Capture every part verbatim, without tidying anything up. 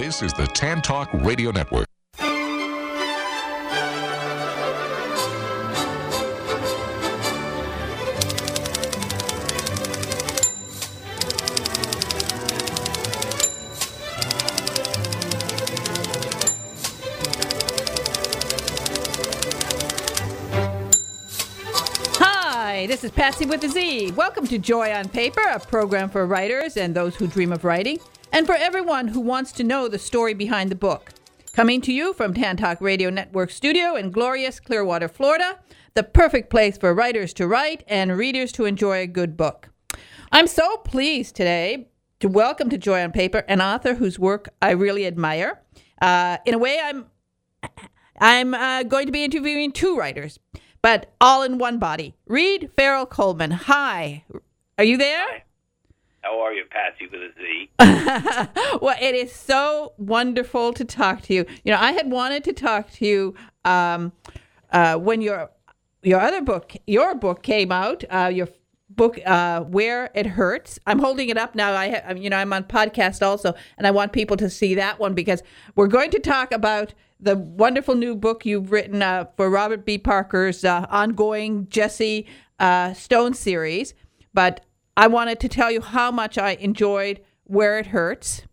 This is the Tan Talk Radio Network. Hi, this is Patsy with a Z. Welcome to Joy on Paper, a program for writers and those who dream of writing, and for everyone who wants to know the story behind the book. Coming to you from Tan Talk Radio Network studio in glorious Clearwater, Florida, the perfect place for writers to write and readers to enjoy a good book. I'm so pleased today to welcome to Joy on Paper an author whose work I really admire. Uh, in a way, I'm I'm uh, going to be interviewing two writers, but all in one body. Reed Farrell Coleman. Hi. Are you there? Hi. How are you, Patsy with a Z? Well, it is so wonderful to talk to you. You know, I had wanted to talk to you um, uh, when your your other book, your book came out. Uh, your book, uh, Where It Hurts. I'm holding it up now. I, ha- you know, I'm on podcast also, and I want people to see that one because we're going to talk about the wonderful new book you've written uh, for Robert B. Parker's uh, ongoing Jesse uh, Stone series, but I wanted to tell you how much I enjoyed Where It Hurts.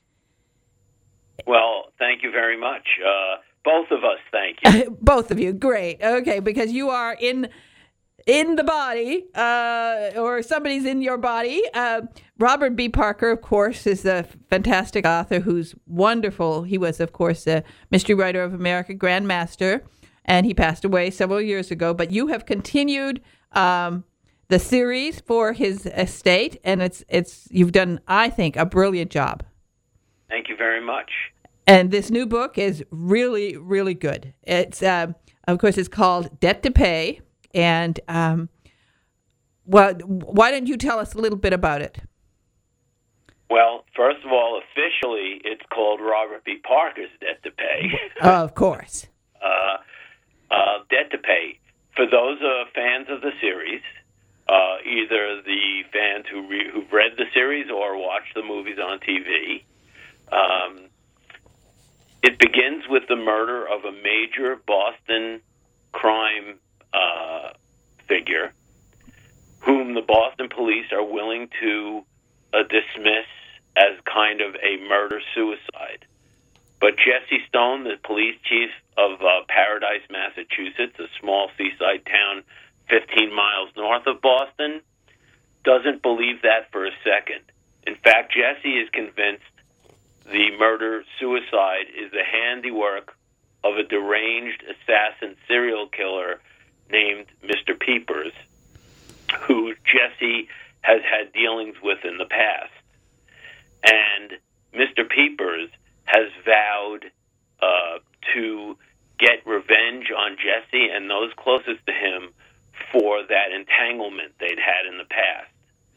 Well, thank you very much. Uh, both of us, thank you. Both of you, great. Okay, because you are in in the body, uh, or somebody's in your body. Uh, Robert B. Parker, of course, is a fantastic author who's wonderful. He was, of course, a Mystery Writer of America Grandmaster, and he passed away several years ago. But you have continued Um, the series for his estate, and it's it's you've done, I think, a brilliant job. Thank you very much. And this new book is really, really good. It's uh, of course it's called Debt to Pay, and um, well, why don't you tell us a little bit about it? Well, first of all, officially, it's called Robert B. Parker's Debt to Pay. Oh, of course. uh, uh, Debt to Pay. For those uh, fans of the series, Uh, either the fans who re- who've read the series or watched the movies on T V. Um, it begins with the murder of a major Boston crime uh, figure whom the Boston police are willing to uh, dismiss as kind of a murder-suicide. But Jesse Stone, the police chief of uh, Paradise, Massachusetts, a small seaside town fifteen miles north of Boston, doesn't believe that for a second. In fact, Jesse is convinced the murder-suicide is the handiwork of a deranged assassin serial killer named Mister Peepers, who Jesse has had dealings with in the past. And Mister Peepers has vowed uh, to get revenge on Jesse and those closest to him for that entanglement they'd had in the past.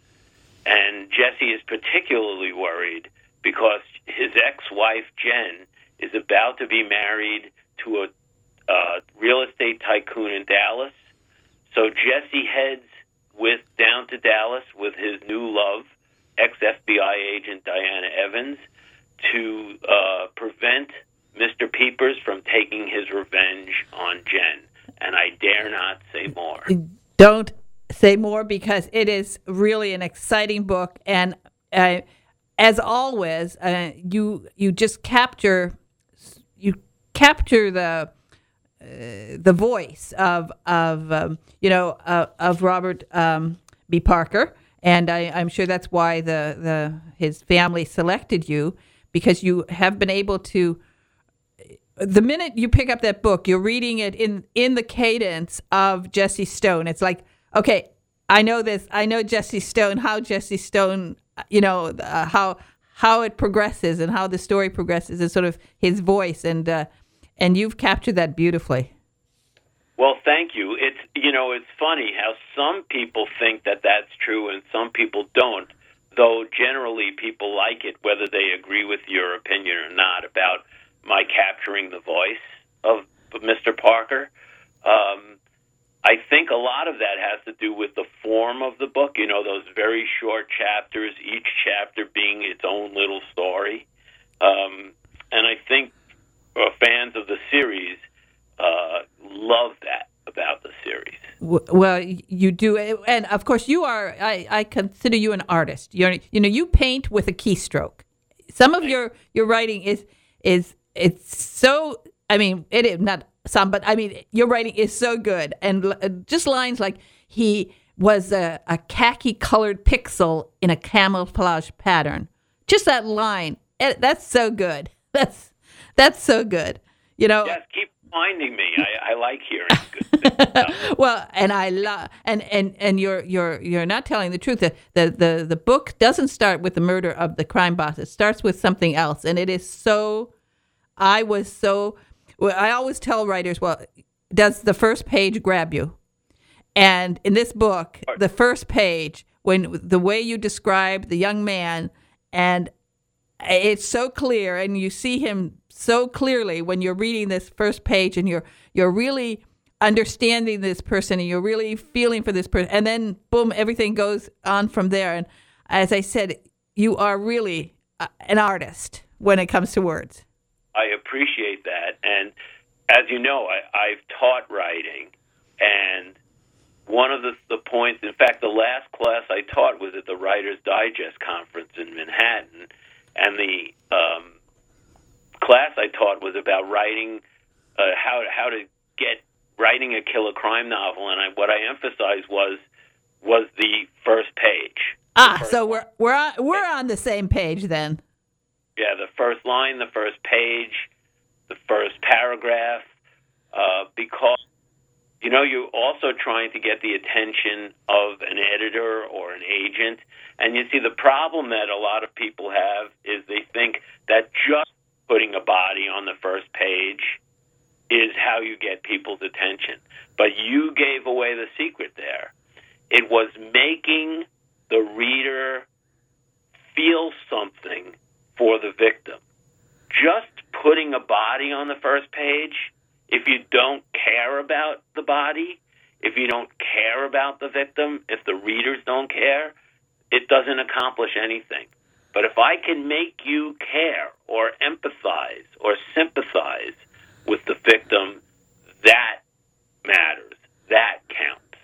And Jesse is particularly worried because his ex-wife, Jen, is about to be married to a uh, real estate tycoon in Dallas. So Jesse heads with down to Dallas with his new love, ex-F B I agent Diana Evans, to uh, prevent Mister Peepers from taking his revenge on Jen. And I dare not say more. Don't say more because it is really an exciting book. And uh, as always, uh, you you just capture you capture the uh, the voice of of um, you know uh, of Robert um, B. Parker, and I, I'm sure that's why the the his family selected you, because you have been able to. The minute you pick up that book, you're reading it in, in the cadence of Jesse Stone. It's like, okay, I know this. I know Jesse Stone, how Jesse Stone, you know, uh, how how it progresses and how the story progresses is sort of his voice. And uh, and you've captured that beautifully. Well, thank you. It's, you know, it's funny how some people think that that's true and some people don't, though generally people like it, whether they agree with your opinion or not about my capturing the voice of Mister Parker. Um, I think a lot of that has to do with the form of the book, you know, those very short chapters, each chapter being its own little story. Um, the series uh, love that about the series. Well, you do, and of course, you are. I, I consider you an artist. You're, you know, you paint with a keystroke. Some of your, your writing is is it's so. I mean, it is not some, but I mean, your writing is so good, and just lines like he was a, a khaki-colored pixel in a camouflage pattern. Just that line, that's so good. That's that's so good. You know. Yes, keep finding me. I, I like hearing good things. Well, and I love, and, and, and you're you're you're not telling the truth. The, the the the book doesn't start with the murder of the crime boss. It starts with something else, and it is so. I was so. Well, I always tell writers, well, does the first page grab you? And in this book, the first page, when the way you describe the young man, and it's so clear, and you see him so clearly when you're reading this first page, and you're you're really understanding this person, and you're really feeling for this person, and then boom, everything goes on from there. And as I said, you are really an artist when it comes to words. I appreciate that, and as you know, I, I've taught writing, and one of the, the points, in fact, the last class I taught was at the Writer's Digest conference in Manhattan, and the um, class I taught was about writing, uh, how how to get writing a killer crime novel, and I, what I emphasized was was the first page. Ah, first so we're we're on, we're on the same page then. Yeah, the first line, the first page, the first paragraph, uh, because, you know, you're also trying to get the attention of an editor or an agent. And you see, the problem that a lot of people have is they think that just putting a body on the first page is how you get people's attention. But you gave away the secret there. It was making the reader feel something for the victim. Just putting a body on the first page, if you don't care about the body, if you don't care about the victim, if the readers don't care, it doesn't accomplish anything. But if I can make you care or empathize or sympathize with the victim, that matters. That counts.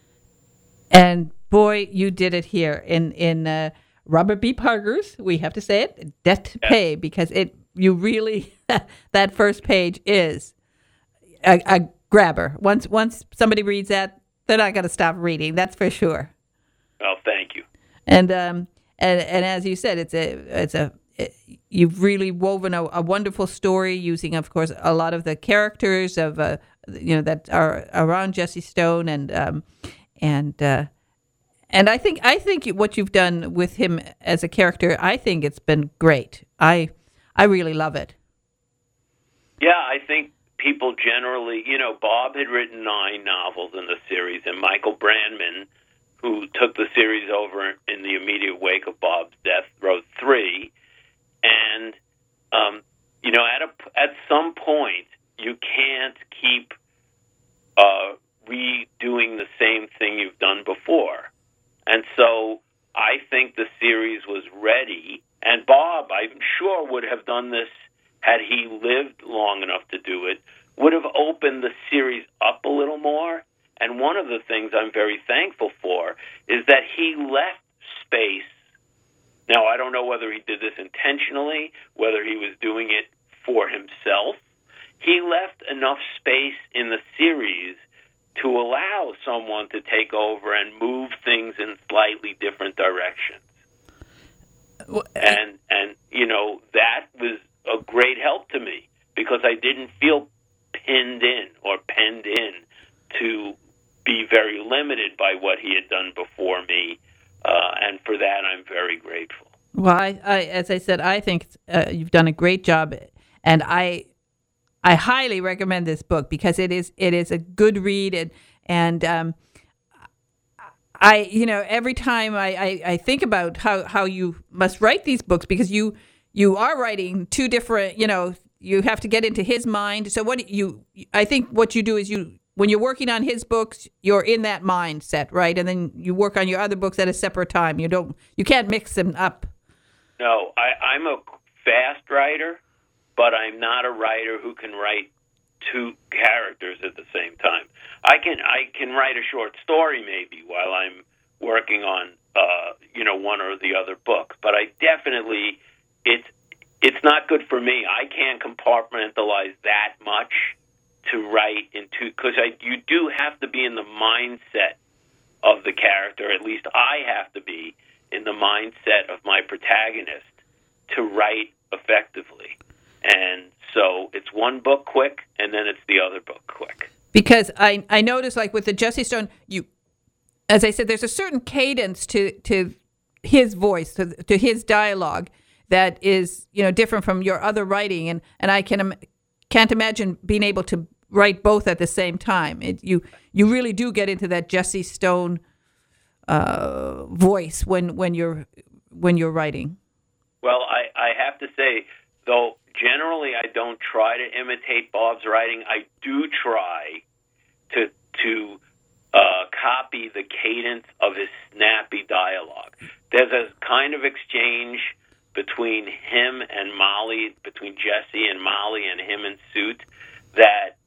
And boy, you did it here in in uh, Robert B. Parker's. We have to say it, Debt to Pay, because it you really that first page is a, a grabber. Once once somebody reads that, they're not going to stop reading. That's for sure. Well, thank you. And um and and as you said, it's a it's a it, you've really woven a, a wonderful story using, of course, a lot of the characters of uh, you know that are around Jesse Stone, and um and uh, and I think I think what you've done with him as a character, I think it's been great. I I really love it. Yeah, I think people generally, you know, Bob had written nine novels in the series, and Michael Brandman, who took the series over in the immediate wake of Bob's death, wrote three. And, um, you know, at a, at some point, you can't keep uh, redoing the same thing you've done before. And so I think the series was ready. And Bob, I'm sure, would have done this had he lived long enough to do it, would have opened the series up a little more. And one of the things I'm very thankful for is that he left space. Now, I don't know whether he did this intentionally, whether he was doing it for himself. He left enough space in the series to allow someone to take over and move things in slightly different directions. And, and you know, that was a great help to me because I didn't feel pinned in or penned in to be very limited by what he had done before me. Uh, and for that, I'm very grateful. Well, I, I, as I said, I think uh, you've done a great job, and I, I highly recommend this book because it is it is a good read, and and um, I, you know, every time I, I, I think about how, how you must write these books because you you are writing two different, you know, you have to get into his mind. So what you, I think what you do is you. When you're working on his books, you're in that mindset, right? And then you work on your other books at a separate time. You don't, you can't mix them up. No, I, I'm a fast writer, but I'm not a writer who can write two characters at the same time. I can I can write a short story maybe while I'm working on uh, you know one or the other book, but I definitely it's it's not good for me. I can't compartmentalize that much to write into because I you do have to be in the mindset of the character. At least I have to be in the mindset of my protagonist to write effectively. And so it's one book quick, and then it's the other book quick. Because I I noticed, like with the Jesse Stone, you, as I said, there's a certain cadence to to his voice, to, to his dialogue that is, you know, different from your other writing, and and I can can't imagine being able to write both at the same time. It, you you really do get into that Jesse Stone uh, voice when when you're when you're writing. Well, I, I have to say, though, generally I don't try to imitate Bob's writing. I do try to to uh, copy the cadence of his snappy dialogue. There's a kind of exchange between him and Molly, between Jesse and Molly and him and Suit, that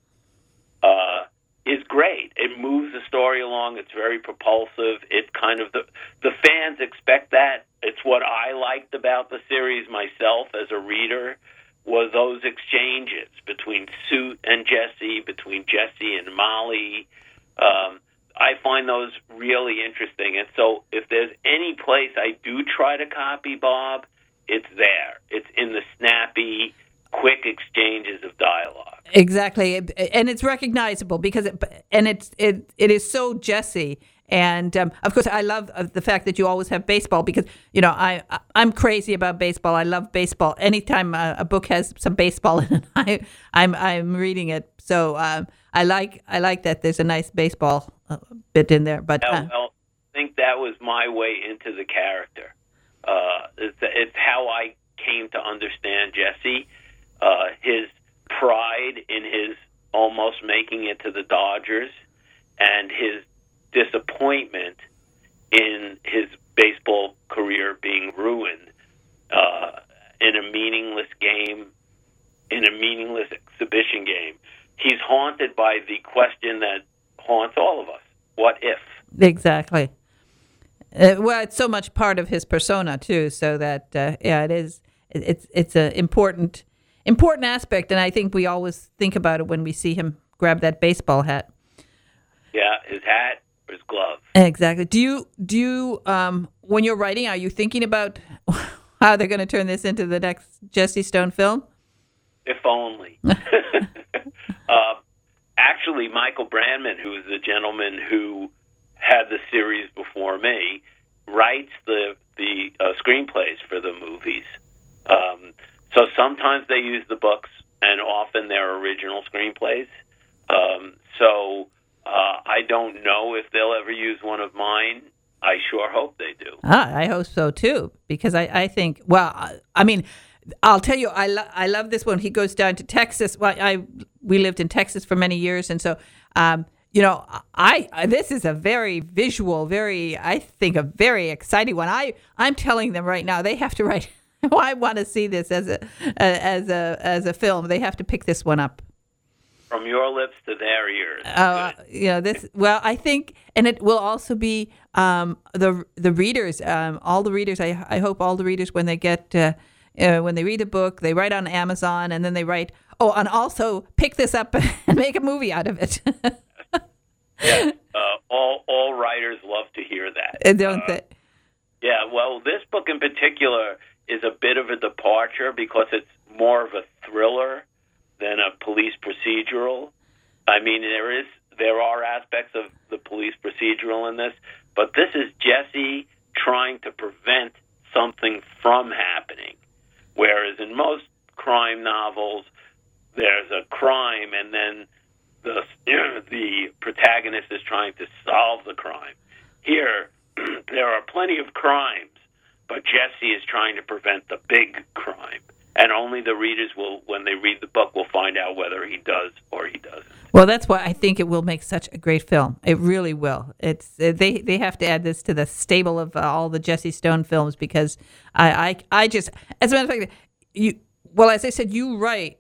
uh, is great. It moves the story along. It's very propulsive. It kind of the the fans expect that. It's what I liked about the series myself as a reader, was those exchanges between Suit and Jesse, between Jesse and Molly. Um, I find those really interesting. And so if there's any place I do try to copy Bob, it's there. It's in the snappy, quick exchanges of dialogue. Exactly. And it's recognizable because it, and it's it it is so Jesse. And um, of course, I love uh, the fact that you always have baseball because, you know, I, I'm crazy about baseball. I love baseball. Anytime uh, a book has some baseball in it, I, I'm I'm reading it. So um, I like I like that there's a nice baseball uh, bit in there. But uh, well, I think that was my way into the character. Uh, it's, it's how I came to understand Jesse. Uh, his pride in his almost making it to the Dodgers and his disappointment in his baseball career being ruined uh, in a meaningless game, in a meaningless exhibition game. He's haunted by the question that haunts all of us: what if? Exactly. Uh, well, it's so much part of his persona too, so that uh, yeah, it is. It, it's it's an important important aspect, and I think we always think about it when we see him grab that baseball hat. Yeah, his hat. His glove. Exactly. Do you do you um, when you're writing, are you thinking about how they're going to turn this into the next Jesse Stone film? If only. uh, actually, Michael Brandman, who is the gentleman who had the series before me, writes the the uh, screenplays for the movies. Um, so sometimes they use the books, and often they're original screenplays. Um, so. Uh, I don't know if they'll ever use one of mine. I sure hope they do. Ah, I hope so too, because I, I think, well, I, I mean, I'll tell you, I, lo- I love this one. He goes down to Texas. Well, I we lived in Texas for many years, and so, um, you know, I, I this is a very visual, very, I think, a very exciting one. I I'm telling them right now, they have to write. I want to see this as a as a as a film. They have to pick this one up. From your lips to their ears. Uh, you know, this. Well, I think, and it will also be um, the the readers. Um, all the readers. I I hope all the readers, when they get uh, uh, when they read a book, they write on Amazon, and then they write, oh, and also pick this up and make a movie out of it. Yeah, uh, all all writers love to hear that, don't uh, they? Yeah. Well, this book in particular is a bit of a departure because it's more of a thriller than a police procedural. I mean, there is there are aspects of the police procedural in this, but this is Jesse trying to prevent something from happening. Whereas in most crime novels, there's a crime and then the you know, the protagonist is trying to solve the crime. Here, there are plenty of crimes, but Jesse is trying to prevent the big crime. And only the readers will, when they read the book, will find out whether he does or he doesn't. Well, that's why I think it will make such a great film. It really will. It's uh, they they have to add this to the stable of uh, all the Jesse Stone films because I, I I just, as a matter of fact, you well, as I said, you write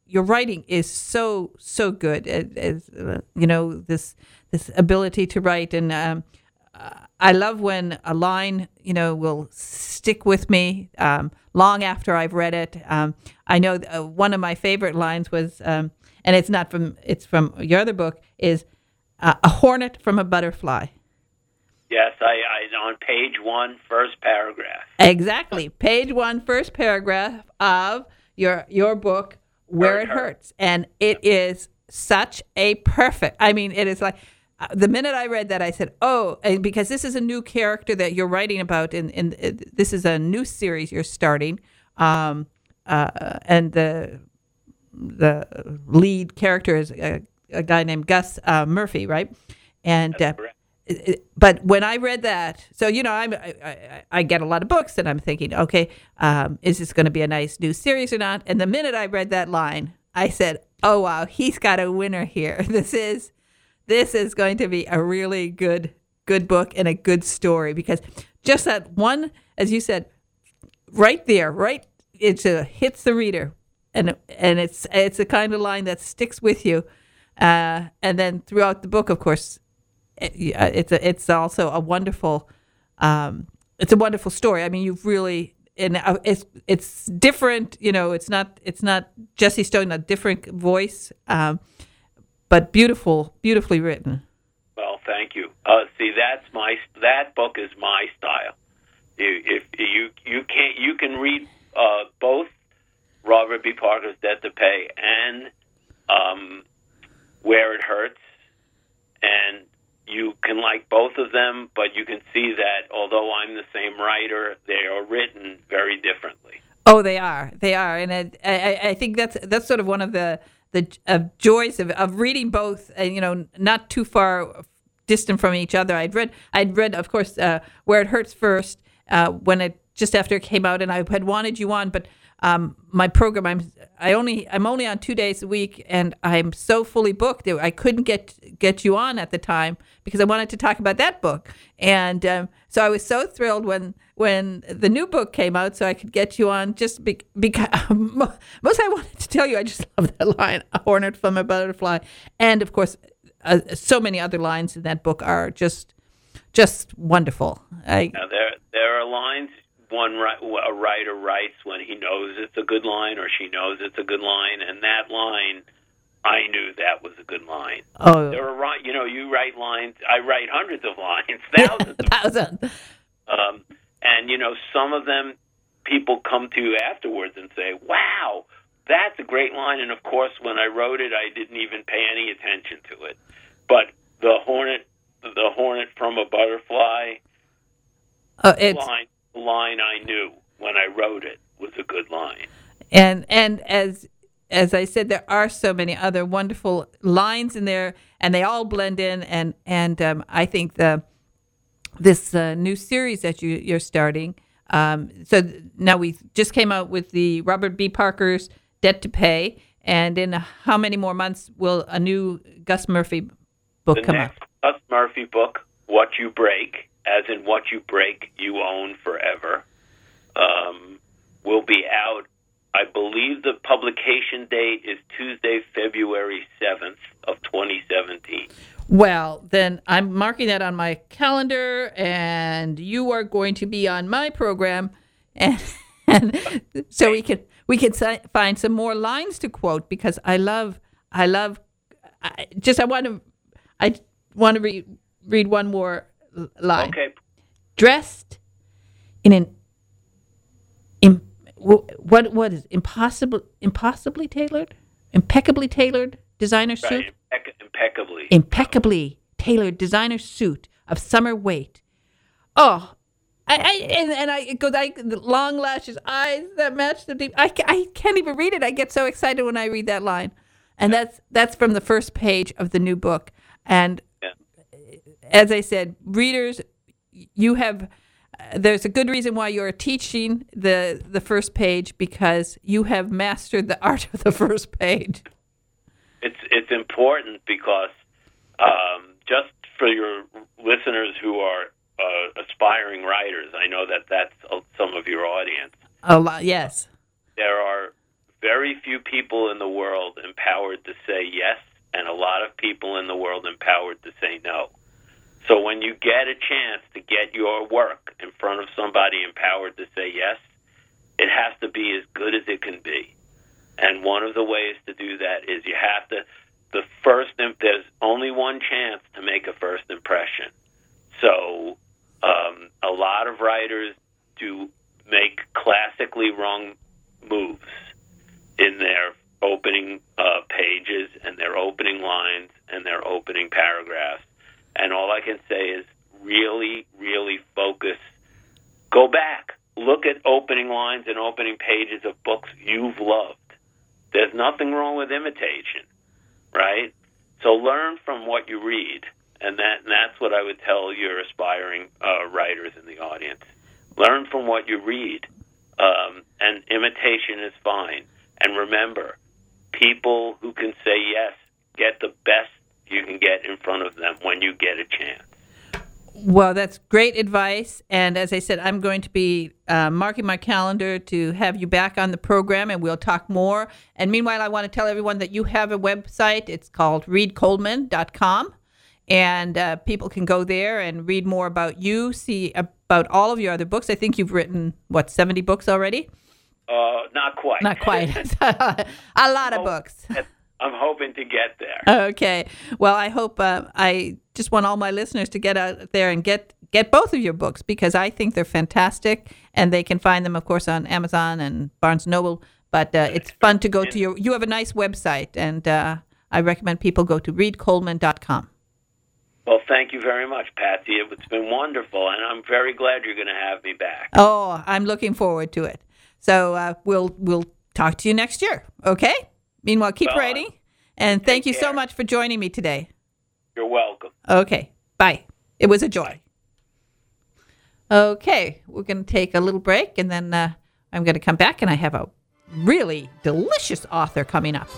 your writing is so so good. It, it's, uh, you know, this this ability to write, and um, uh, I love when a line, you know, will stick with me um, long after I've read it. Um, I know uh, one of my favorite lines was, um, and it's not from it's from your other book, is uh, a hornet from a butterfly. Yes, I, I on page one, first paragraph. Exactly, page one, first paragraph of your your book, Where It Hurts, and it is such a perfect. I mean, it is like uh, the minute I read that, I said, "Oh," and because this is a new character that you're writing about, and in, in, in, this is a new series you're starting, um, uh, and the the lead character is a, a guy named Gus uh, Murphy, right? And uh, but when I read that, so, you know, I'm, I, I, I get a lot of books and I'm thinking, okay, um, is this going to be a nice new series or not? And the minute I read that line, I said, oh, wow, he's got a winner here. This is this is going to be a really good, good book and a good story, because just that one, as you said, right there, right, it uh, hits the reader. And and it's it's a kind of line that sticks with you. Uh, and then throughout the book, of course, It's a, it's also a wonderful, um, it's a wonderful story. I mean, you've really, and it's it's different. You know, it's not it's not Jesse Stone, a different voice, um, but beautiful, beautifully written. Well, thank you. Uh, see, that's my that book is my style. You, if you you can't you can read uh, both Robert B. Parker's Debt to Pay and um, Where It Hurts, and you can like both of them, but you can see that although I'm the same writer, they are written very differently. Oh, they are. They are, and it, I, I think that's that's sort of one of the the uh, joys of, of reading both. And you know, not too far distant from each other. I'd read, I'd read, of course, uh, Where It Hurts first uh, when it just after it came out, and I had wanted you on, but um, my program, I'm I only I'm only on two days a week, and I'm so fully booked that I couldn't get get you on at the time because I wanted to talk about that book. And um, so I was so thrilled when when the new book came out, so I could get you on. Just be, because most I wanted to tell you, I just love that line, "A hornet from a butterfly," and of course, uh, so many other lines in that book are just just wonderful. I, now there there are lines. One a writer writes when he knows it's a good line or she knows it's a good line, and that line, I knew that was a good line. Oh, there are you know you write lines. I write hundreds of lines, thousands, of thousands. Um, and you know some of them people come to you afterwards and say, "Wow, that's a great line." And of course, when I wrote it, I didn't even pay any attention to it. But the hornet, the hornet from a butterfly uh, it's, line. line I knew when I wrote it was a good line. And and as as I said, there are so many other wonderful lines in there, and they all blend in. And and um, I think the this uh, new series that you you're starting. Um, so now we just came out with the Robert B. Parker's Debt to Pay, and in how many more months will a new Gus Murphy book the come next out? Gus Murphy book, What You Break, as in what you break, you own forever, um, will be out. I believe the publication date is Tuesday, February seventh of twenty seventeen. Well, then I'm marking that on my calendar, and you are going to be on my program, and, and so we can we can si- find some more lines to quote, because I love I love I just I want to I want to read read one more line. Okay. Dressed in an in, what what is impossible impossibly tailored impeccably tailored designer suit. Right. Impec- impeccably impeccably tailored designer suit of summer weight. Oh, I, I and, and I it goes I the long lashes, eyes that match the deep. I, I can't even read it. I get so excited when I read that line, and yeah. that's that's from the first page of the new book. And yeah. as I said, readers, you have. Uh, there's a good reason why you're teaching the the first page, because you have mastered the art of the first page. It's it's important because um, just for your listeners who are uh, aspiring writers, I know that that's uh, some of your audience. A lot, yes. There are very few people in the world empowered to say yes, and a lot of people in the world empowered to say no. So when you get a chance to get your work in front of somebody empowered to say yes, it has to be as good as it can be. And one of the ways to do that is you have to, the first, there's only one chance to make a first impression. So um, a lot of writers do make classically wrong moves in their opening uh, pages and their opening lines and their opening paragraphs. And all I can say is really, really focus. Go back. Look at opening lines and opening pages of books you've loved. There's nothing wrong with imitation, right? So learn from what you read, and that and that's what I would tell your aspiring uh, writers in the audience. Learn from what you read, um, and imitation is fine. And remember, people who can say yes get the best you can get in front of them when you get a chance. Well, that's great advice. And as I said, I'm going to be uh, marking my calendar to have you back on the program, and we'll talk more. And meanwhile, I want to tell everyone that you have a website. It's called reed coleman dot com. And uh, people can go there and read more about you, see about all of your other books. I think you've written, what, seventy books already? Uh, not quite. Not quite. A lot of books. I'm hoping to get there. Okay. Well, I hope uh, I just want all my listeners to get out there and get, get both of your books, because I think they're fantastic, and they can find them, of course, on Amazon and Barnes and Noble. But uh, it's fun to go to your, you have a nice website, and uh, I recommend people go to reed coleman dot com. Well, thank you very much, Patsy. It's been wonderful, and I'm very glad you're going to have me back. Oh, I'm looking forward to it. So uh, we'll we'll talk to you next year, okay? Meanwhile, keep well, writing, and thank you care. so much for joining me today. You're welcome. Okay, bye. It was a joy. Okay, we're going to take a little break, and then uh, I'm going to come back, and I have a really delicious author coming up.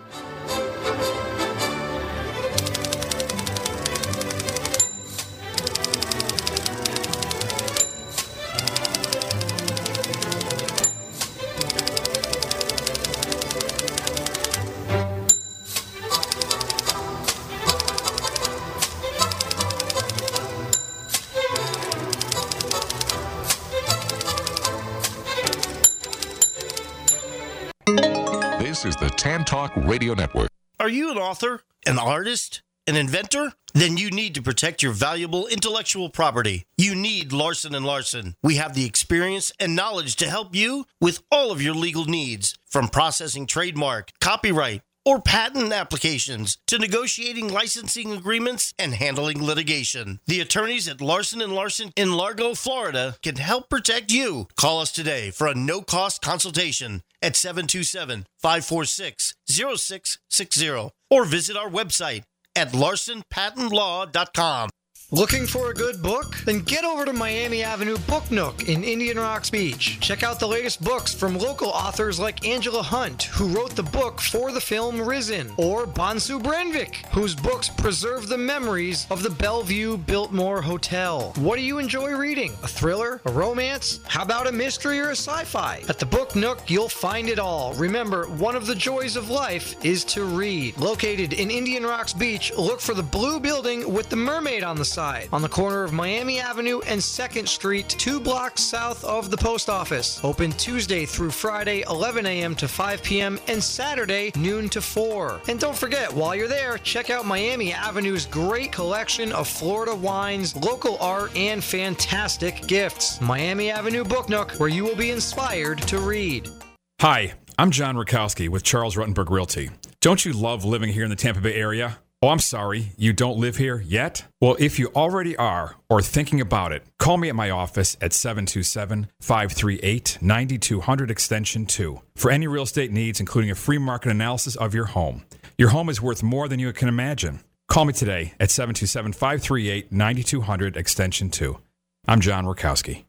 This is the Tan Talk Radio Network. Are you an author, an artist, an inventor? Then you need to protect your valuable intellectual property. You need Larson and Larson. We have the experience and knowledge to help you with all of your legal needs, from processing trademark, copyright, or patent applications to negotiating licensing agreements and handling litigation. The attorneys at Larson and Larson in Largo, Florida can help protect you. Call us today for a no-cost consultation at seven two seven, five four six, zero six six zero or visit our website at larson patent law dot com. Looking for a good book? Then get over to Miami Avenue Book Nook in Indian Rocks Beach. Check out the latest books from local authors like Angela Hunt, who wrote the book for the film Risen, or Bonsu Brenvik, whose books preserve the memories of the Bellevue Biltmore Hotel. What do you enjoy reading? A thriller? A romance? How about a mystery or a sci-fi? At the Book Nook, you'll find it all. Remember, one of the joys of life is to read. Located in Indian Rocks Beach, look for the blue building with the mermaid on the side. On the corner of Miami Avenue and second Street, two blocks south of the post office. Open Tuesday through Friday, eleven a.m. to five p.m. and Saturday, noon to four. And don't forget, while you're there, check out Miami Avenue's great collection of Florida wines, local art, and fantastic gifts. Miami Avenue Book Nook, where you will be inspired to read. Hi, I'm John Rakowski with Charles Ruttenberg Realty. Don't you love living here in the Tampa Bay area? Oh, I'm sorry, you don't live here yet? Well, if you already are, or thinking about it, call me at my office at seven two seven, five three eight, nine two zero zero extension two for any real estate needs, including a free market analysis of your home. Your home is worth more than you can imagine. Call me today at seven two seven, five three eight, nine two zero zero extension two. I'm John Rakowski.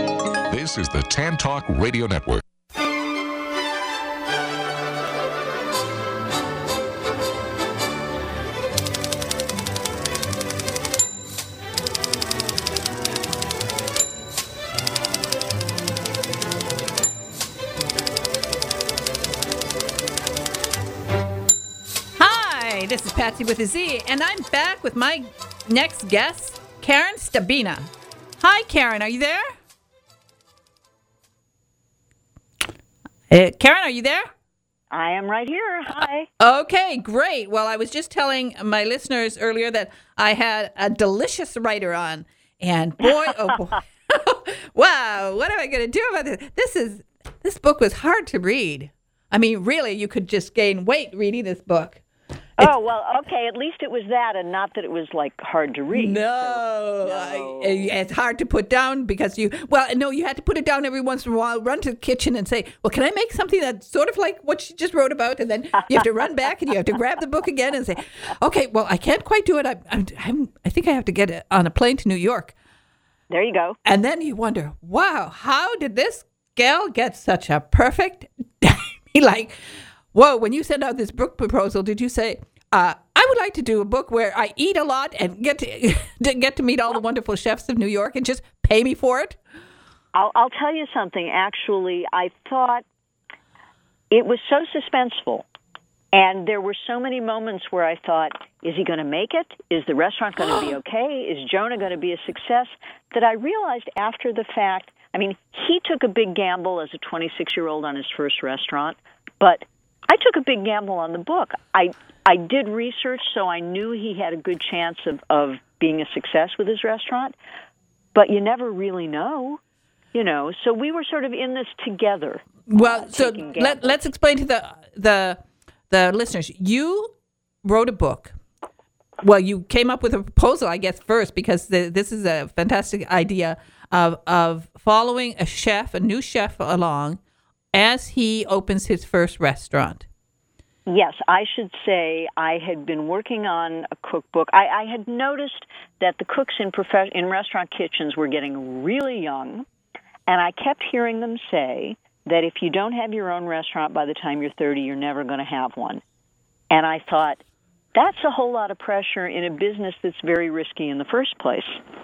This is the Tan Talk Radio Network. Hi, this is Patsy with a Z, and I'm back with my next guest, Karen Stabina. Hi, Karen, are you there? Uh, Karen, are you there? I am right here. Hi. Uh, okay, great. Well, I was just telling my listeners earlier that I had a delicious writer on, and boy, oh boy, wow, what am I going to do about this? This is this book was hard to read. I mean, really, you could just gain weight reading this book. Oh, well, okay, at least it was that and not that it was, like, hard to read. No, So, no. I, it's hard to put down because you, well, no, you had to put it down every once in a while, run to the kitchen and say, well, can I make something that's sort of like what she just wrote about? And then you have to run back and you have to grab the book again and say, okay, well, I can't quite do it. I'm, I'm, I'm, I think I have to get on a plane to New York. There you go. And then you wonder, wow, how did this gal get such a perfect, like, whoa, when you sent out this book proposal, did you say, uh, I would like to do a book where I eat a lot and get to, to get to meet all the wonderful chefs of New York and just pay me for it? I'll, I'll tell you something. Actually, I thought it was so suspenseful. And there were so many moments where I thought, is he going to make it? Is the restaurant going to be okay? Is Jonah going to be a success? That I realized after the fact, I mean, he took a big gamble as a twenty-six-year-old on his first restaurant, but I took a big gamble on the book. I I did research, so I knew he had a good chance of, of being a success with his restaurant, but you never really know, you know. So we were sort of in this together. Well, uh, so let, let's explain to the the the listeners. You wrote a book. Well, you came up with a proposal, I guess, first, because the, this is a fantastic idea of of following a chef, a new chef along, as he opens his first restaurant. Yes, I should say I had been working on a cookbook. I, I had noticed that the cooks in prof- in restaurant kitchens were getting really young, and I kept hearing them say that if you don't have your own restaurant by the time you're thirty, you're never going to have one. And I thought, that's a whole lot of pressure in a business that's very risky in the first place.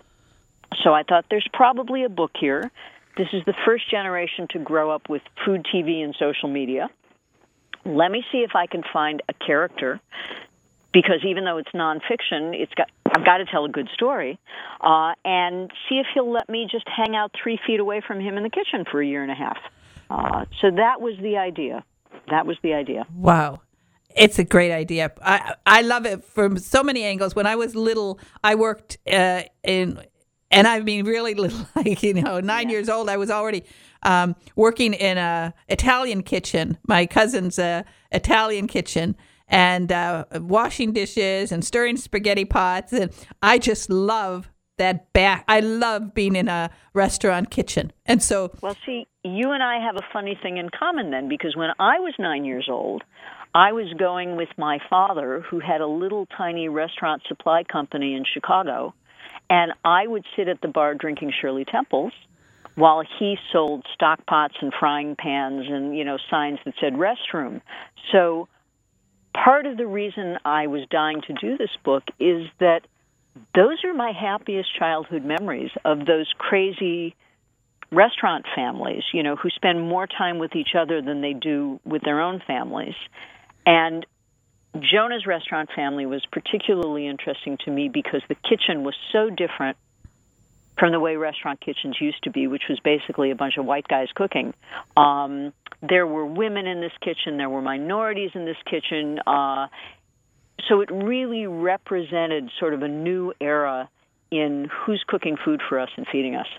So I thought there's probably a book here. This is the first generation to grow up with food, T V, and social media. Let me see if I can find a character, because even though it's nonfiction, it's got I've got to tell a good story, uh, and see if he'll let me just hang out three feet away from him in the kitchen for a year and a half. Uh, so that was the idea. That was the idea. Wow. It's a great idea. I I love it from so many angles. When I was little, I worked uh, in, and I mean really little, like, you know, nine yeah. years old, I was already um, working in a Italian kitchen, my cousin's uh, Italian kitchen, and uh, washing dishes and stirring spaghetti pots. And I just love that back. I love being in a restaurant kitchen. And so, well, see, you and I have a funny thing in common then, because when I was nine years old, I was going with my father, who had a little tiny restaurant supply company in Chicago, and I would sit at the bar drinking Shirley Temples while he sold stock pots and frying pans and, you know, signs that said restroom. So part of the reason I was dying to do this book is that those are my happiest childhood memories of those crazy restaurant families, you know, who spend more time with each other than they do with their own families. And Jonah's restaurant family was particularly interesting to me because the kitchen was so different from the way restaurant kitchens used to be, which was basically a bunch of white guys cooking. Um, there were women in this kitchen. There were minorities in this kitchen. Uh, so it really represented sort of a new era in who's cooking food for us and feeding us.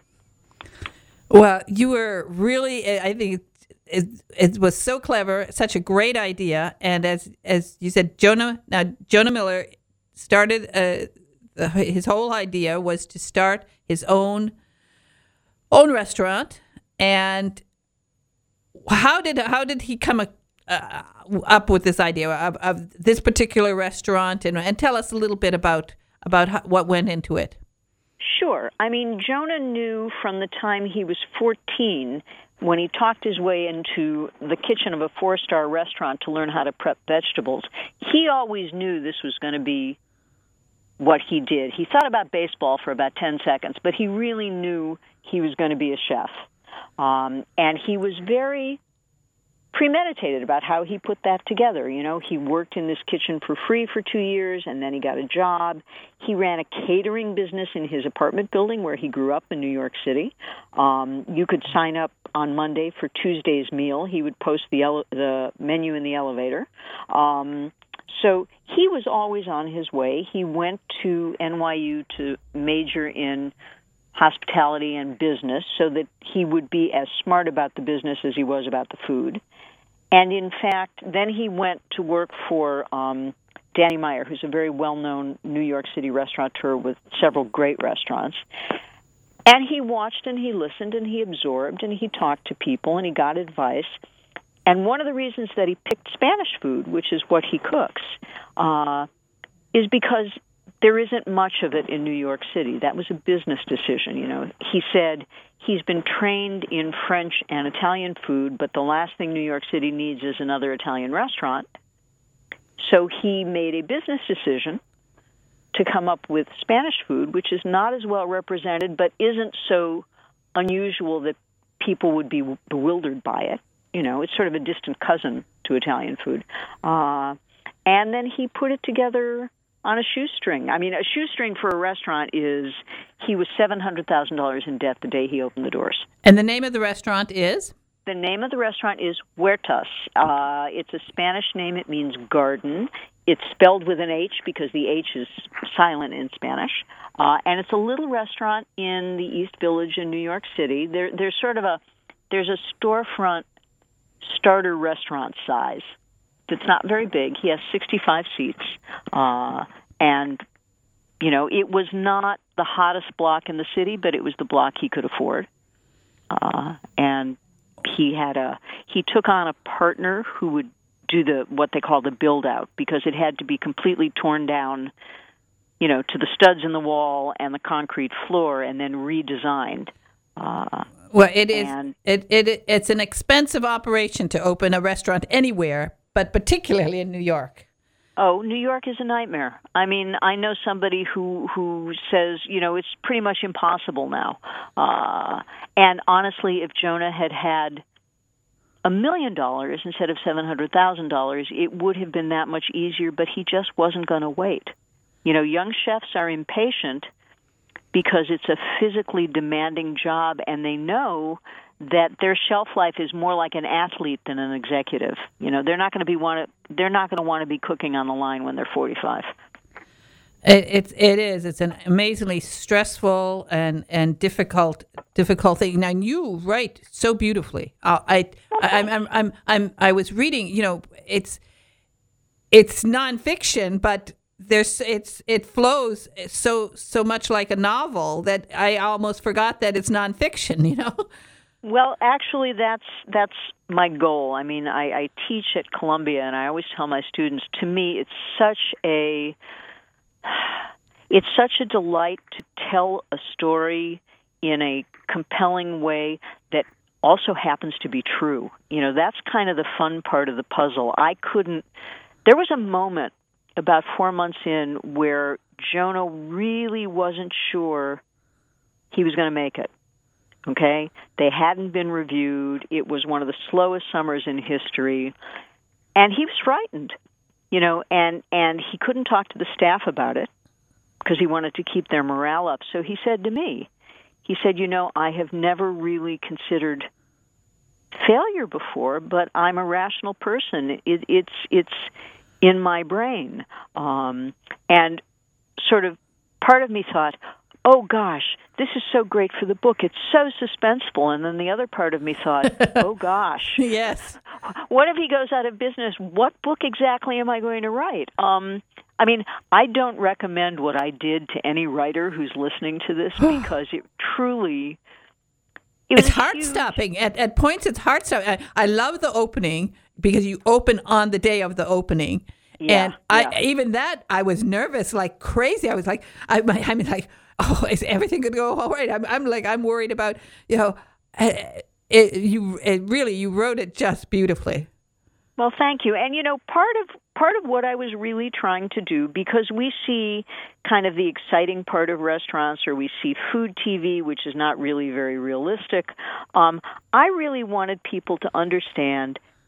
Well, you were really, I think it, it was so clever, such a great idea. And as as you said, Jonah, now Jonah Miller started, uh, his whole idea was to start his own own restaurant. And how did how did he come a, uh, up with this idea of, of this particular restaurant? And, and tell us a little bit about, about how, what went into it. Sure. I mean, Jonah knew from the time he was fourteen, when he talked his way into the kitchen of a four-star restaurant to learn how to prep vegetables, he always knew this was going to be what he did. He thought about baseball for about ten seconds, but he really knew he was going to be a chef. Um, and he was very premeditated about how he put that together. You know, he worked in this kitchen for free for two years, and then he got a job. He ran a catering business in his apartment building where he grew up in New York City. Um, you could sign up on Monday for Tuesday's meal. He would post the ele- the menu in the elevator. Um, so he was always on his way. He went to N Y U to major in hospitality and business so that he would be as smart about the business as he was about the food. And in fact, then he went to work for um, Danny Meyer, who's a very well-known New York City restaurateur with several great restaurants. And he watched and he listened and he absorbed and he talked to people and he got advice. And one of the reasons that he picked Spanish food, which is what he cooks, uh, is because there isn't much of it in New York City. That was a business decision, you know. He said he's been trained in French and Italian food, but the last thing New York City needs is another Italian restaurant. So he made a business decision to come up with Spanish food, which is not as well represented, but isn't so unusual that people would be bewildered by it. You know, it's sort of a distant cousin to Italian food. Uh, and then he put it together on a shoestring. I mean, a shoestring for a restaurant is, he was seven hundred thousand dollars in debt the day he opened the doors. And the name of the restaurant is? The name of the restaurant is Huertas. Uh, it's a Spanish name. It means garden. It's spelled with an H because the H is silent in Spanish. Uh, and it's a little restaurant in the East Village in New York City. There, there's sort of a, there's a storefront starter restaurant size. It's not very big. He has sixty-five seats. Uh, and, you know, it was not the hottest block in the city, but it was the block he could afford. Uh, and he had a, he took on a partner who would do the, what they call the build out, because it had to be completely torn down, you know, to the studs in the wall and the concrete floor and then redesigned. Uh, well, it is, and, it, it, it's an expensive operation to open a restaurant anywhere, but particularly in New York. Oh, New York is a nightmare. I mean, I know somebody who who says, you know, it's pretty much impossible now. Uh, and honestly, if Jonah had had a million dollars instead of seven hundred thousand dollars, it would have been that much easier, but he just wasn't going to wait. You know, young chefs are impatient because it's a physically demanding job, and they know that their shelf life is more like an athlete than an executive. You know, they're not going to be want to, they're not going to want to be cooking on the line when they're forty-five. It, it it is. It's an amazingly stressful and, and difficult difficult thing. Now you write so beautifully. Uh, I I I'm, I'm I'm I'm I was reading. You know, it's it's nonfiction, but there's it's it flows so so much like a novel that I almost forgot that it's nonfiction. You know. Well, actually, that's that's my goal. I mean, I, I teach at Columbia, and I always tell my students, to me, it's such a it's such a delight to tell a story in a compelling way that also happens to be true. You know, that's kind of the fun part of the puzzle. I couldn't. There was a moment about four months in where Jonah really wasn't sure he was going to make it. Okay? They hadn't been reviewed. It was one of the slowest summers in history. And he was frightened, you know, and, and he couldn't talk to the staff about it because he wanted to keep their morale up. So he said to me, he said, you know, I have never really considered failure before, but I'm a rational person. It, it's it's in my brain. Um, and sort of part of me thought, oh, gosh, this is so great for the book. It's so suspenseful. And then the other part of me thought, oh, gosh. Yes. What if he goes out of business? What book exactly am I going to write? Um, I mean, I don't recommend what I did to any writer who's listening to this because it truly... It it's heart-stopping. At, at points, it's heart-stopping. I, I love the opening because you open on the day of the opening. Yeah, and I yeah. even that, I was nervous like crazy. I was like, I, I mean, like, oh, is everything going to go all right? I'm, I'm like, I'm worried about, you know, it, you it really, you wrote it just beautifully. Well, thank you. And, you know, part of part of what I was really trying to do, because we see kind of the exciting part of restaurants, or we see food T V, which is not really very realistic, um, I really wanted people to understand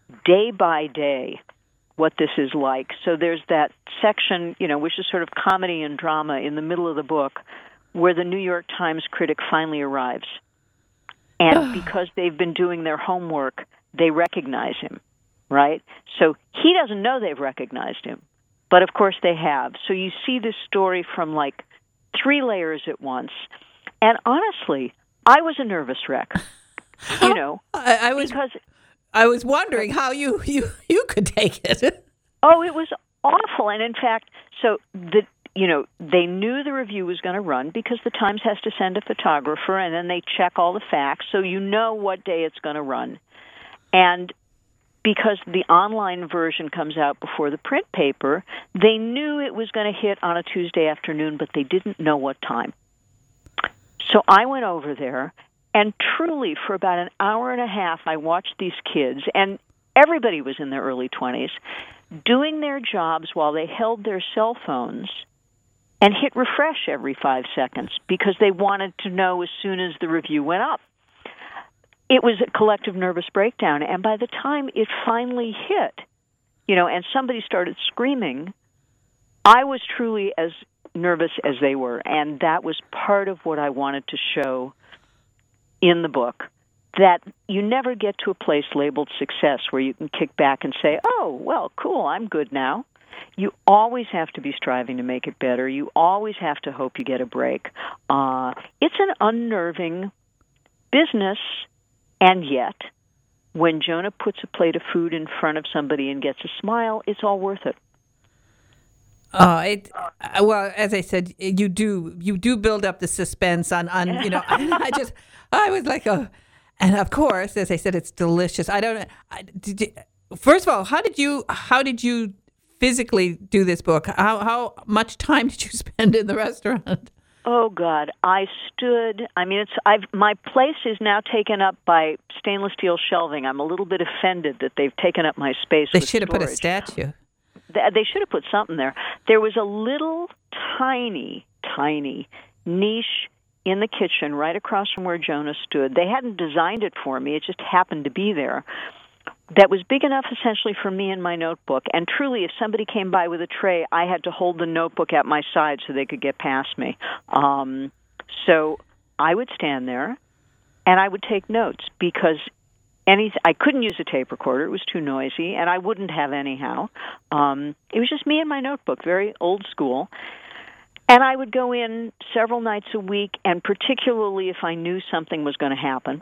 day by day what this is like. So there's that section, you know, which is sort of comedy and drama in the middle of the book, where the New York Times critic finally arrives. And because they've been doing their homework, they recognize him, right? So he doesn't know they've recognized him, but of course they have. So you see this story from like three layers at once. And honestly, I was a nervous wreck, you know, I, I was because I was wondering how you, you, you could take it. oh, it was awful. And in fact, so the you know, they knew the review was going to run because the Times has to send a photographer, and then they check all the facts, so you know what day it's going to run. And because the online version comes out before the print paper, they knew it was going to hit on a Tuesday afternoon, but they didn't know what time. So I went over there, and truly, for about an hour and a half, I watched these kids, and everybody was in their early twenties, doing their jobs while they held their cell phones and hit refresh every five seconds because they wanted to know as soon as the review went up. It was a collective nervous breakdown, and by the time it finally hit, you know, and somebody started screaming, I was truly as nervous as they were, and that was part of what I wanted to show in the book, that you never get to a place labeled success where you can kick back and say, oh, well, cool, I'm good now. You always have to be striving to make it better. You always have to hope you get a break. Uh, it's an unnerving business, and yet, when Jonah puts a plate of food in front of somebody and gets a smile, it's all worth it. Uh, it uh, well, as I said, you do you do build up the suspense on, on you know. I just I was like, oh, and of course, as I said, it's delicious. I don't know. I, did you, first of all, how did you how did you physically do this book? How how much time did you spend in the restaurant? Oh God, I stood. I mean, it's I've my place is now taken up by stainless steel shelving. I'm a little bit offended that they've taken up my space. They with should have put a storage. statue. They should have put something there. There was a little tiny, tiny niche in the kitchen right across from where Jonah stood. They hadn't designed it for me. It just happened to be there. That was big enough essentially for me and my notebook. And truly, if somebody came by with a tray, I had to hold the notebook at my side so they could get past me. Um, so I would stand there, and I would take notes because any, I couldn't use a tape recorder. It was too noisy, and I wouldn't have anyhow. Um, it was just me and my notebook, very old school. And I would go in several nights a week, and particularly if I knew something was going to happen.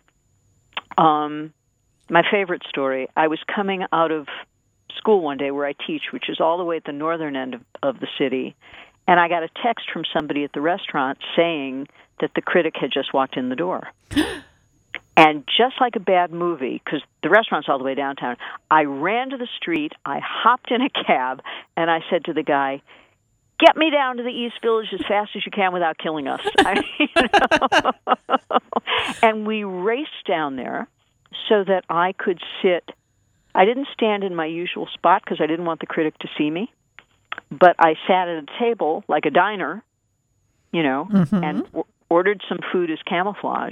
Um, my favorite story, I was coming out of school one day where I teach, which is all the way at the northern end of, of the city, and I got a text from somebody at the restaurant saying that the critic had just walked in the door. And just like a bad movie, because the restaurant's all the way downtown, I ran to the street, I hopped in a cab, and I said to the guy, get me down to the East Village as fast as you can without killing us. I, you know? And we raced down there so that I could sit. I didn't stand in my usual spot because I didn't want the critic to see me, but I sat at a table like a diner, you know, mm-hmm. and w- ordered some food as camouflage.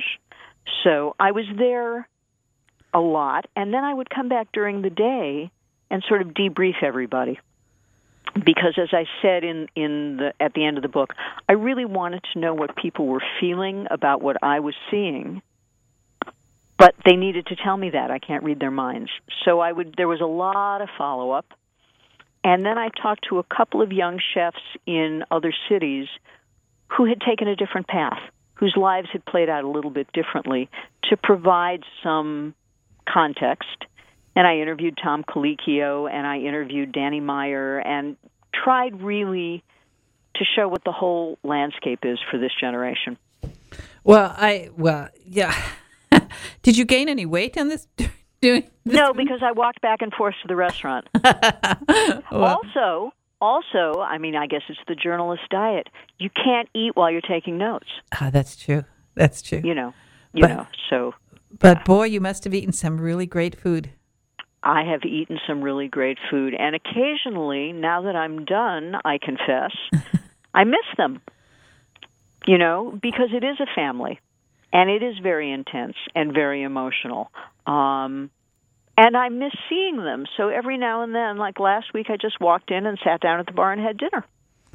So I was there a lot, and then I would come back during the day and sort of debrief everybody. Because as I said in, in the at the end of the book, I really wanted to know what people were feeling about what I was seeing, but they needed to tell me that. I can't read their minds. So I would. There was a lot of follow-up, and then I talked to a couple of young chefs in other cities who had taken a different path, whose lives had played out a little bit differently, to provide some context. And I interviewed Tom Colicchio, and I interviewed Danny Meyer, and tried really to show what the whole landscape is for this generation. Well, I, well, yeah. Did you gain any weight on this? Doing this? No, because I walked back and forth to the restaurant. well, also, also, I mean, I guess it's the journalist diet. You can't eat while you're taking notes. Ah, that's true. That's true. You know, you but, know, so. But uh, boy, you must have eaten some really great food. I have eaten some really great food, and occasionally, now that I'm done, I confess, I miss them, you know, because it is a family, and it is very intense and very emotional. Um, and I miss seeing them. So every now and then, like last week, I just walked in and sat down at the bar and had dinner.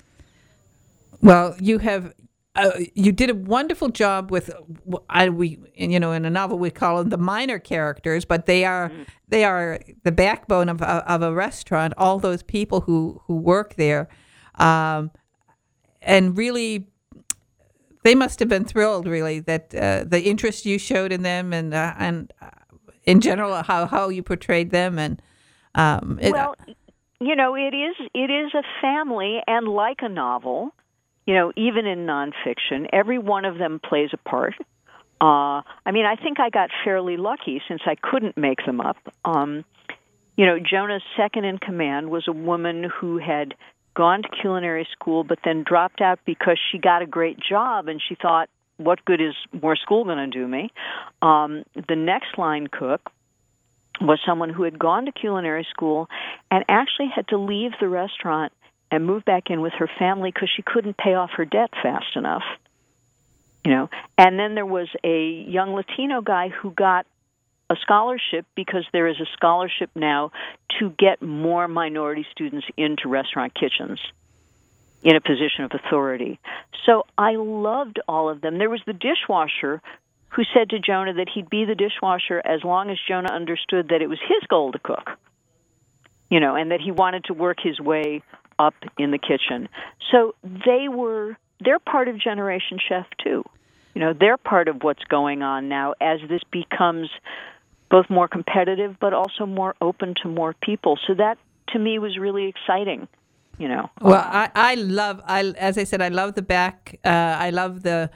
Well, you have uh, you did a wonderful job with I we you know in a novel we call them the minor characters, but they are mm. they are the backbone of of a restaurant. All those people who who work there, um, and really, they must have been thrilled really that uh, the interest you showed in them and uh, and uh, in general how how you portrayed them and um, it, well, you know, it is it is a family, and like a novel. You know, even in nonfiction, every one of them plays a part. Uh, I mean, I think I got fairly lucky since I couldn't make them up. Um, you know, Jonah's second in command was a woman who had gone to culinary school but then dropped out because she got a great job and she thought, what good is more school going to do me? Um, the next line cook was someone who had gone to culinary school and actually had to leave the restaurant and moved back in with her family because she couldn't pay off her debt fast enough. You know, and then there was a young Latino guy who got a scholarship because there is a scholarship now to get more minority students into restaurant kitchens in a position of authority. So I loved all of them. There was the dishwasher who said to Jonah that he'd be the dishwasher as long as Jonah understood that it was his goal to cook, you know, and that he wanted to work his way up in the kitchen. So they were, they're part of Generation Chef too. You know, they're part of what's going on now as this becomes both more competitive but also more open to more people. So that, to me, was really exciting, you know. Well, I, I love, I as I said, I love the back, uh, I love the,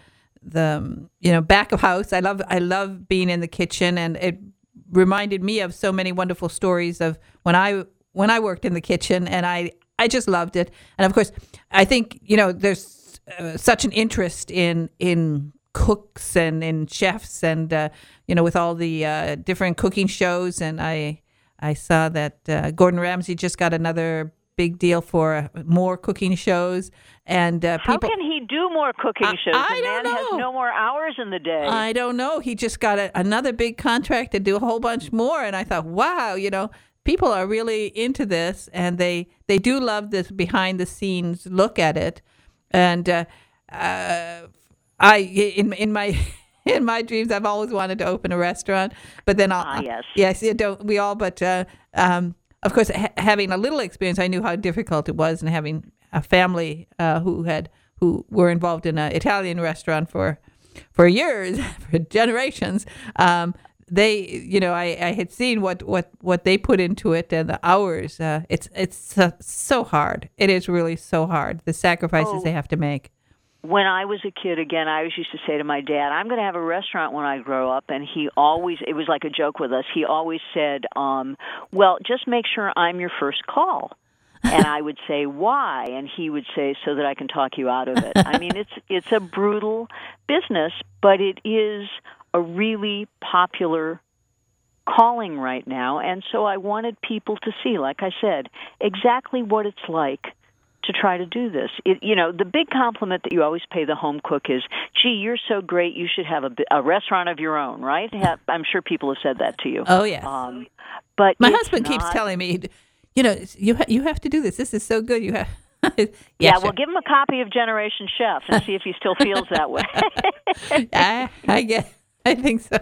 the you know, back of house. I love, I love being in the kitchen, and it reminded me of so many wonderful stories of when I, when I worked in the kitchen, and I, I just loved it. And of course, I think, you know, there's uh, such an interest in in cooks and in chefs and, uh, you know, with all the uh, different cooking shows. And I I saw that uh, Gordon Ramsay just got another big deal for uh, more cooking shows. And uh, people, how can he do more cooking I, shows? I the don't man know. has no more hours in the day. I don't know. He just got a, another big contract to do a whole bunch more. And I thought, wow, you know, people are really into this, and they, they do love this behind-the-scenes look at it. And uh, uh, I, in in my in my dreams, I've always wanted to open a restaurant. But then, I'll, ah, yes, yes, you don't we all? But uh, um, of course, ha- having a little experience, I knew how difficult it was, and having a family uh, who had who were involved in an Italian restaurant for for years, for generations. Um, They, you know, I, I had seen what, what, what they put into it and the hours. Uh, it's it's so, so hard. It is really so hard, the sacrifices oh, they have to make. When I was a kid, again, I always used to say to my dad, I'm going to have a restaurant when I grow up. And he always, it was like a joke with us, he always said, um, well, just make sure I'm your first call. And I would say, why? And he would say, so that I can talk you out of it. I mean, it's it's a brutal business, but it is a really popular calling right now. And so I wanted people to see, like I said, exactly what it's like to try to do this. It, you know, the big compliment that you always pay the home cook is, gee, you're so great, you should have a, a restaurant of your own, right? I'm sure people have said that to you. Oh, yes. Um, but My it's husband not, keeps telling me, you know, you ha- you have to do this. This is so good. You have. yeah, yeah, well, sure. give him a copy of Generation Chef and see if he still feels that way. I, I guess. I think so.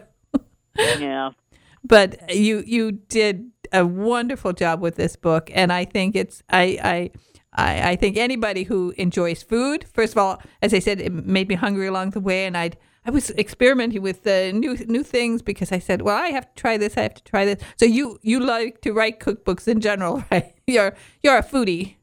Yeah. But you you did a wonderful job with this book, and I think it's I I I, I think anybody who enjoys food, first of all, as I said, it made me hungry along the way, and I I was experimenting with uh, new new things because I said, well, I have to try this, I have to try this. So you you like to write cookbooks in general, right? You're you're a foodie.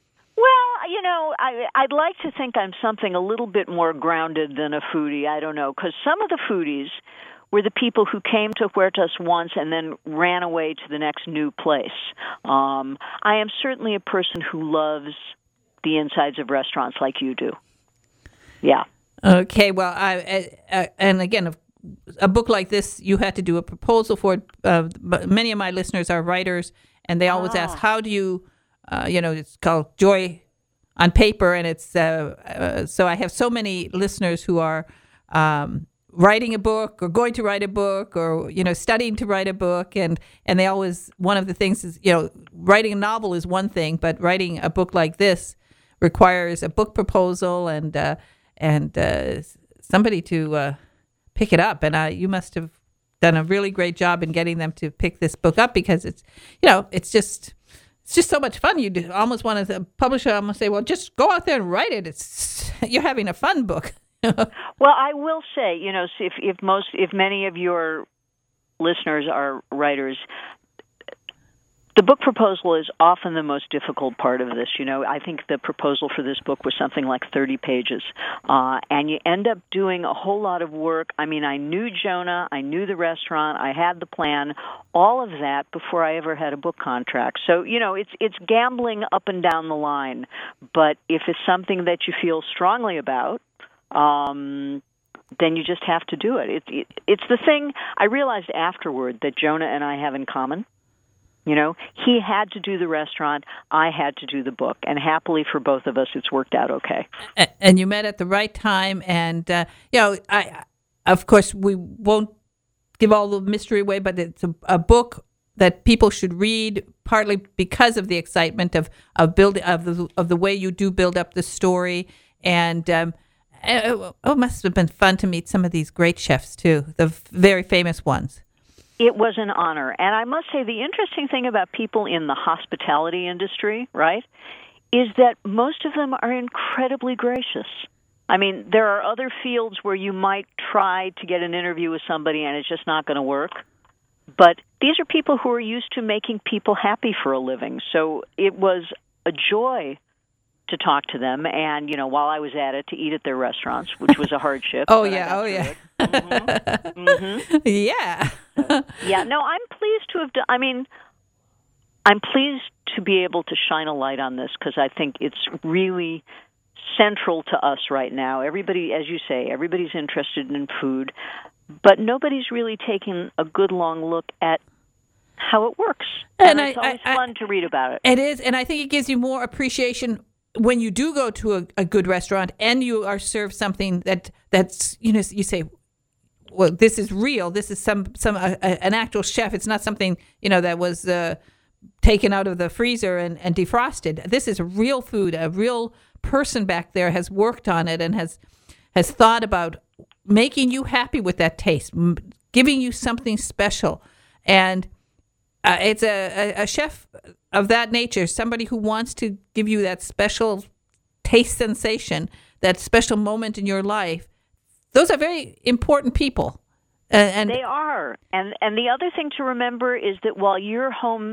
Well, you know, I, I'd like to think I'm something a little bit more grounded than a foodie. I don't know, because some of the foodies were the people who came to Huertas once and then ran away to the next new place. Um, I am certainly a person who loves the insides of restaurants like you do. Yeah. Okay, well, I, I, I and again, a, a book like this, you had to do a proposal for it. Uh, many of my listeners are writers, and they always Ah. ask, how do you, uh, you know, it's called Joy on Paper, and it's, uh, uh, so I have so many listeners who are um, writing a book or going to write a book or, you know, studying to write a book. And, and they always, one of the things is, you know, writing a novel is one thing, but writing a book like this requires a book proposal and uh, and uh, somebody to uh, pick it up. And uh, you must have done a really great job in getting them to pick this book up because it's, you know, it's just it's just so much fun. You almost want to, the publisher almost say, well, just go out there and write it. It's you're having a fun book. Well, I will say, you know, if if most if many of your listeners are writers, the book proposal is often the most difficult part of this. You know, I think the proposal for this book was something like thirty pages, uh, and you end up doing a whole lot of work. I mean, I knew Jonah, I knew the restaurant, I had the plan, all of that before I ever had a book contract. So, you know, it's it's gambling up and down the line. But if it's something that you feel strongly about, um, then you just have to do it. It, it. It's the thing I realized afterward that Jonah and I have in common. You know, he had to do the restaurant, I had to do the book, and happily for both of us, it's worked out okay. And you met at the right time, and, uh, you know, I, of course, we won't give all the mystery away, but it's a, a book that people should read, partly because of the excitement of, of, build, of, the, of the way you do build up the story, and um, it, it must have been fun to meet some of these great chefs, too, the very famous ones. It was an honor. And I must say, the interesting thing about people in the hospitality industry, right, is that most of them are incredibly gracious. I mean, there are other fields where you might try to get an interview with somebody and it's just not going to work. But these are people who are used to making people happy for a living. So it was a joy to talk to them and, you know, while I was at it, to eat at their restaurants, which was a hardship. oh, yeah, oh, yeah. Mm-hmm. Mm-hmm. Yeah. Yeah, no, I'm pleased to have done, I mean, I'm pleased to be able to shine a light on this because I think it's really central to us right now. Everybody, as you say, everybody's interested in food, but nobody's really taking a good long look at how it works. And, and it's I, always I, fun I, to read about it. It is, and I think it gives you more appreciation when you do go to a, a good restaurant and you are served something that that's, you know, you say, well, this is real. This is some some uh, an actual chef. It's not something, you know, that was uh, taken out of the freezer and, and defrosted. This is real food. A real person back there has worked on it and has has thought about making you happy with that taste, m- giving you something special. And uh, it's a, a, a chef of that nature, somebody who wants to give you that special taste sensation, that special moment in your life. Those are very important people. Uh, and they are. And and the other thing to remember is that while you're home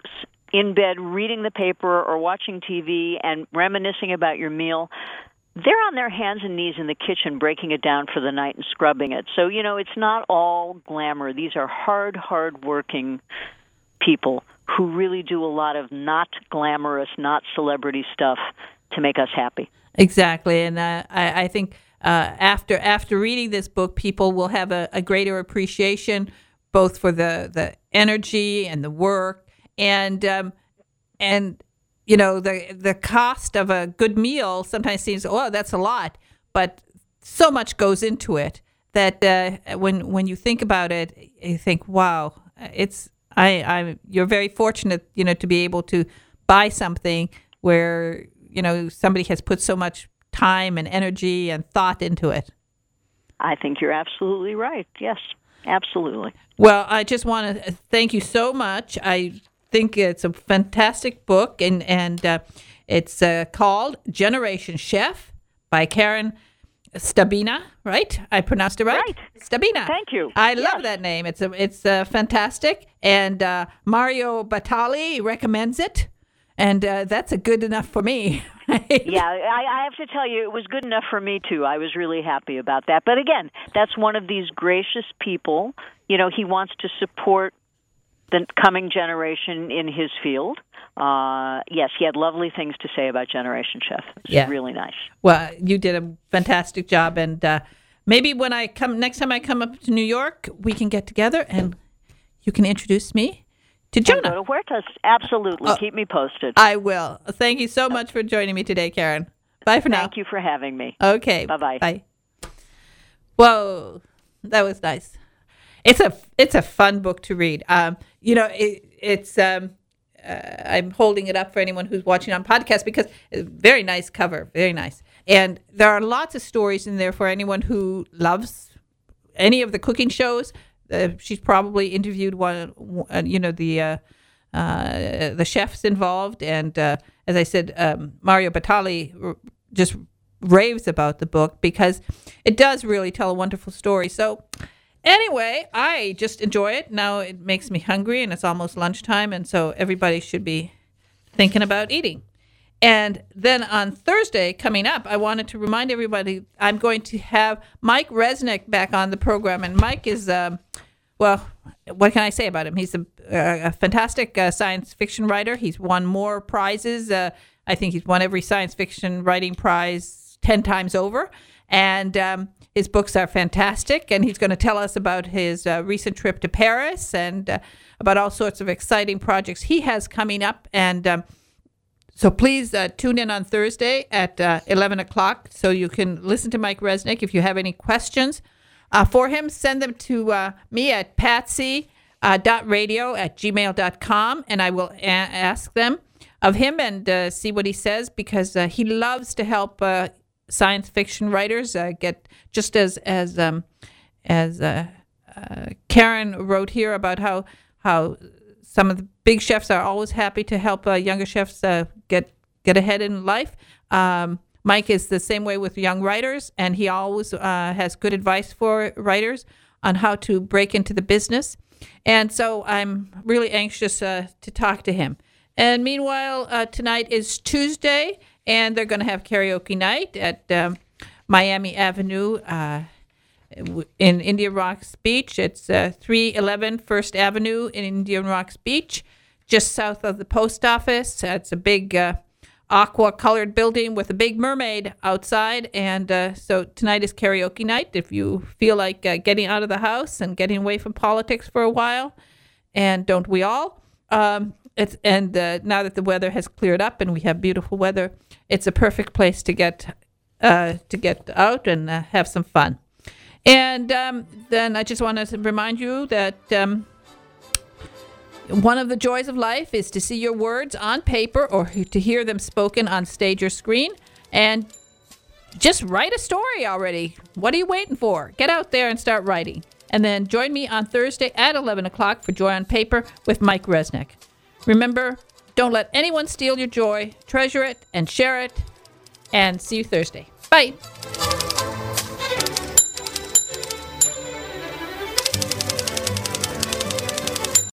in bed reading the paper or watching T V and reminiscing about your meal, they're on their hands and knees in the kitchen breaking it down for the night and scrubbing it. So, you know, it's not all glamour. These are hard, hard-working people who really do a lot of not glamorous, not celebrity stuff to make us happy. Exactly. And uh, I, I think... Uh, after after reading this book, people will have a, a greater appreciation both for the, the energy and the work and um, and you know the the cost of a good meal sometimes seems, oh, that's a lot, but so much goes into it that uh, when when you think about it, you think, wow, it's I I you're very fortunate, you know, to be able to buy something where, you know, somebody has put so much time and energy and thought into it. I think you're absolutely right. Yes, absolutely. Well, I just want to thank you so much. I think it's a fantastic book, and and uh, it's uh, called Generation Chef by Karen Stabina. Right? I pronounced it right. Right. Stabina. Thank you. I yes. love that name. It's a, it's uh, fantastic, and uh, Mario Batali recommends it. And uh, that's a good enough for me. Right? Yeah, I, I have to tell you, it was good enough for me, too. I was really happy about that. But again, that's one of these gracious people. You know, he wants to support the coming generation in his field. Uh, yes, he had lovely things to say about Generation Chef. It was yeah. really nice. Well, you did a fantastic job. And uh, maybe when I come, next time I come up to New York, we can get together and you can introduce me to Jonah. And go to Huertas. Absolutely. Uh, Keep me posted. I will. Thank you so much for joining me today, Karen. Bye for now. Thank you for having me. Okay. Bye-bye. Bye. Well, that was nice. It's a it's a fun book to read. Um, you know, it, it's um, uh, I'm holding it up for anyone who's watching on podcast because it's a very nice cover, very nice. And there are lots of stories in there for anyone who loves any of the cooking shows. Uh, she's probably interviewed one, uh, you know, the uh, uh, the chefs involved, and uh, as I said, um, Mario Batali r- just raves about the book because it does really tell a wonderful story. So anyway, I just enjoy it. Now it makes me hungry, and it's almost lunchtime, and so everybody should be thinking about eating. And then on Thursday, coming up, I wanted to remind everybody I'm going to have Mike Resnick back on the program. And Mike is, um, well, what can I say about him? He's a, a fantastic uh, science fiction writer. He's won more prizes. Uh, I think he's won every science fiction writing prize ten times over. And um, his books are fantastic. And he's going to tell us about his uh, recent trip to Paris and uh, about all sorts of exciting projects he has coming up. And um, So please uh, tune in on Thursday at uh, eleven o'clock so you can listen to Mike Resnick. If you have any questions uh, for him, send them to uh, me at patsy dot radio at gmail dot com, and I will a- ask them of him and uh, see what he says, because uh, he loves to help uh, science fiction writers uh, get, just as as um, as uh, uh, Karen wrote here about how how some of the big chefs are always happy to help uh, younger chefs uh, get get ahead in life. Um, Mike is the same way with young writers, and he always uh, has good advice for writers on how to break into the business. And so I'm really anxious uh, to talk to him. And meanwhile, uh, tonight is Tuesday, and they're going to have karaoke night at um, Miami Avenue uh, in Indian Rocks Beach. It's uh, three eleven First Avenue in Indian Rocks Beach, just south of the post office. Uh, it's a big uh, aqua-colored building with a big mermaid outside. And uh, so tonight is karaoke night. If you feel like uh, getting out of the house and getting away from politics for a while, and don't we all? Um, it's and uh, now that the weather has cleared up and we have beautiful weather, it's a perfect place to get uh, to get out and uh, have some fun. And um, then I just want to remind you that um, one of the joys of life is to see your words on paper or to hear them spoken on stage or screen. And just write a story already. What are you waiting for? Get out there and start writing. And then join me on Thursday at eleven o'clock for Joy on Paper with Mike Resnick. Remember, don't let anyone steal your joy. Treasure it and share it. And see you Thursday. Bye.